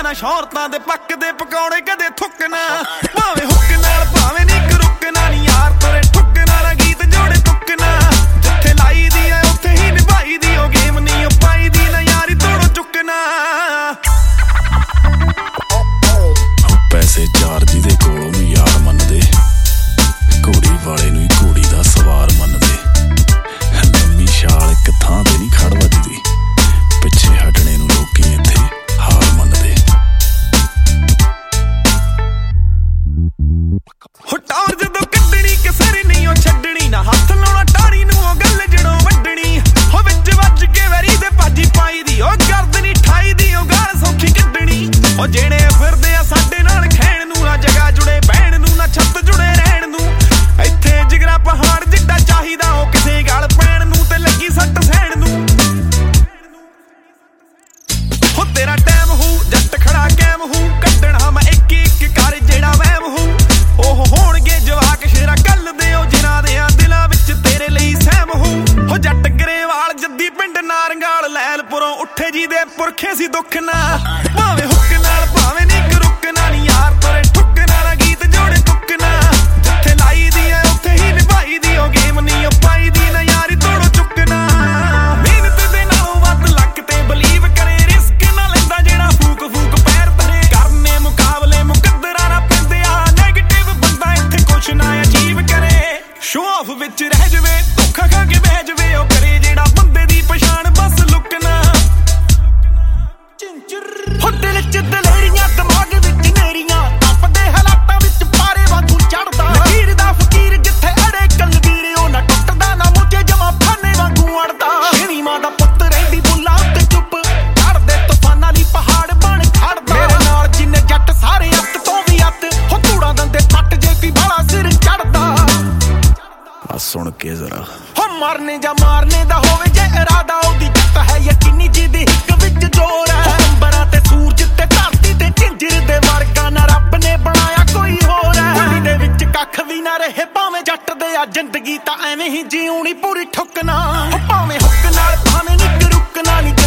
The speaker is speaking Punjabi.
ਨਾ ਸ਼ੌਹਰਤਾਂ ਦੇ ਪੱਕਦੇ ਪਕੌੜੇ ਕਦੇ ਥੁੱਕਣਾ ਭਾਵੇਂ ਹੁੱਕ ਨਾਲ ਭਾਵੇਂ ਨੀ ਰੁਕਣਾ ਨੀ ਯਾਰ ਤੇਰੇ ਠੁੱਕਣਾ ਨਾ ਗੀਤ ਜੋੜੇ ਤੁੱਕਣਾ ਜਿੱਥੇ ਲਾਈ ਦੀ ਐ ਉੱਥੇ ਹੀ ਨਿਭਾਈ ਦੀ ਉਹ ਗੇਮ ਨੀ ਉਹ ਪਾਈ ਦੀ ਨਾ ਯਾਰੀ ਤੋੜੋ ਚੁੱਕਣਾ ਪੈਸੇ ਚਾਰ ਜਿਹਦੇ ਕੋਲ ਉਹਨੂੰ ਯਾਰ ਮੰਨਦੇ ਘੋੜੀ ਵਾਲੇ ਨੂੰ ਹੀ ਘੋੜੀ ਦਾ ਸਵਾਰ ਮੰਨਦੇ ਲੰਮੀ ਛਾਲ ਇੱਕ ਥਾਂ ਤੇ ਨਹੀਂ ਖੜ ਵੱਜਦੀ ਪਿੱਛੇ ਹਟਣੇ ਨੂੰ ਲੋਕੀ ਇੱਥੇ ਹਾਰ ਮੰਨਦੇ ਟੌਰ ਜਦੋਂ ਕੱਢਣੀ ਕਿਸੇ ਨਹੀਂ ਉਹ ਛੱਡਣੀ ਨਾ ਹੱਥ ਲਾਉਣਾ ਟਾਰੀ ਨੂੰ ਉਹ ਗੱਲ ਜੜੋਂ ਵੱਢਣੀ ਹੋ ਵਿੱਚ ਵੱਜ ਕੇ ਵੈਰੀ ਦੇ ਭਾਜੀ ਪਾਈ ਦੀ ਉਹ ਗਰਦਨੀ ਠਾਈ ਦੀ ਉਹ ਗਾਲ ਸੌਖੀ ਕੱਢਣੀ ਉਹ ਜਿਹੜੇ ਫਿਰਦੇ ਆ ਸਾਡੇ ਨਾਲ ਖੈਣ ਨੂੰ ਨਾ ਜਗਾ ਜੁੜੇ ਬਹਿਣ ਨੂੰ ਨਾ ਛੱਤ ਜੁੜੇ ਰਹਿਣ ਨੂੰ ਇੱਥੇ ਜਿਗਰਾ ਪਹਾੜ ਜਿੱਡਾ ਚਾਹੀਦਾ ਉਹ ਕਿਸੇ ਗਲ ਪੈਣ ਨੂੰ ਤੇ ਲੱਗੀ ਸੱਟ ਸਹਿਣ ਨੂੰ ਹੋ ਤੇਰਾ ਟਾਈਮ ਹੂ ਜੱਟ ਖੜਾ ਕੈਮ ਹੂ ਕੱਢਣਾ ਮੈਂ ਇੱਕ ਇੱਕ ਕਰ ਜਿਹੜਾ ਵਹਿਮ ਹੂ ਉਹ ਹੋਣਗੇ ਜਵਾਕ ਸ਼ੇਰਾ ਕੱਲ ਦੇ ਉਹ ਜਿਨ੍ਹਾਂ ਦੇ ਦਿਲਾਂ ਵਿੱਚ ਤੇਰੇ ਲਈ ਸਹਿਮ ਹੂ ਹੋ ਜੱਟ ਗਰੇਵਾਲ ਜੱਦੀ ਪਿੰਡ ਨਾਰੰਗਾਲ ਲੈਲਪੁਰੋਂ ਉੱਠੇ ਜੀ ਦੇ ਪੁਰਖੇ ਸੀ ਦੁੱਖ ਨਾ ਭਾਵੇਂ ਹੁੱਕ ਨਾਲ ਭਾਵੇਂ ਨੀ ਰੁਕਣਾ ਨੀ ਯਾਰ ਤੇਰੇ ਠੁੱਕਣਾ ਨਾ ਗੀਤ ਜੋੜੇ ਤੁੱਕਣਾ ਜਿੱਥੇ ਲਾਈ ਦੀ ਐ ਉੱਥੇ ਹੀ ਨਿਭਾਈ ਦੀ ਉਹ ਗੇਮ ਨੀ ਉਹ ਪਾਈ ਦੀ ਨਾ ਯਾਰੀ ਤੋੜੋ ਚੁੱਕਣਾ ਮਿਹਨਤ ਦੇ ਨਾਲੋਂ ਵੱਧ ਲੱਕ ਤੇ ਬਲੀਵ ਕਰੇ ਰਿਸਕ ਨਾ ਲੈਂਦਾ ਜਿਹੜਾ ਫੂਕ ਫੂਕ ਪੈਰ ਤਰੇ ਕਰਨੇ ਮੁਕਾਬਲੇ ਮੁਕੱਦਰਾਂ ਨਾ ਪੈਂਦੇ ਆ ਨੈਗੇਟਿਵ ਬੰਦਾ ਇੱਥੇ ਕੁਛ ਨਾ ਅਚੀਵ ਕਰੇ ਸ਼ੋ ਆਫ ਵਿੱਚ ਰਹਿ ਜਵੇ ਧੋਖਾ ਖਾ ਕੇ ਬਹਿ ਜਵੇ ਉਹ ਕਰੇ ਜਿਹੜਾ ਬੰਦੇ ਦੀ ਪਛਾਣ ਬਸ ਲੁਕਣਾ ਹੋ ਦਿਲ ਚ ਦਲੇਰੀਆਂ ਦਿਮਾਗ ਵਿੱਚ ਨੇਰੀਆਂ ਟੱਪਦੇ ਹਾਲਾਤਾਂ ਵਿੱਚ ਪਾਰੇ ਵਾਂਗੂ ਚੜਦਾ ਲਕੀਰ ਦਾ ਫਕੀਰ ਜਿੱਥੇ ਅੜੇ ਕਲਵੀਰ ਉਹ ਨਾ ਟੁੱਟਦਾ ਨਾ ਮੁੱਝੇ ਜਮਾ ਫਾਨੇ ਵਾਂਗੂ ਅੜਦਾ ਸ਼ੇਰੀ ਮਾਂ ਦਾ ਪੁੱਤ ਰਹਿੰਦੀ ਬੁੱਲਾ ਉੱਤੇ ਚੁੱਪ ਚੜਦੇ ਤੂਫਾਨਾਂ ਲਈ ਪਹਾੜ ਬਣ ਖੜਦਾ ਮੇਰੇ ਨਾਲ ਜਿੰਨੇ ਜੱਟ ਸਾਰੇ ਅੱਤ ਤੋਂ ਵੀ ਅੱਤ ਹੋ ਧੂੜਾ ਦੰਦੇ ਪੱਟ ਜੇ ਕੋਈ ਬਾਲਾ ਸਿਰ ਚੜਦਾ ਆ ਸੁਣ ਕੇ ਜ਼ਰਾ ਹੋ ਮਰਨੇ ਜਾਂ ਮਾਰਨੇ ਦਾ ਹੋਵੇ ਜੇ ਇਰਾਦਾ ਉਹਦੀ ਜਿੱਤ ਹੈ ਯਕੀਨੀ ਜਿਹਦੀ ਹਿੱਕ ਵਿੱਚ ਜ਼ੋਰ ਹੈ ਅੰਬਰਾਂ ਤੇ ਸੂਰਜ ਤੇ ਧਰਤੀ ਤੇ ਝਿੰਜਰ ਦੇ ਵਰਗਾ ਨਾ ਰੱਬ ਨੇ ਬਣਾਇਆ ਕੋਈ ਹੋਰ ਹੈ ਗਲੀ ਦੇ ਵਿੱਚ ਕੱਖ ਵੀ ਨਾ ਰਹੇ ਭਾਵੇਂ ਜੱਟ ਦੇ ਆ ਜ਼ਿੰਦਗੀ ਤਾਂ ਐਵੇਂ ਹੀ ਜਿਉਣੀ ਪੂਰੀ ਠੁੱਕਣਾ ਭਾਵੇਂ ਹੁੱਕ ਨਾਲ ਭਾਵੇਂ ਨੀ ਰੁਕਣਾ ਨੀ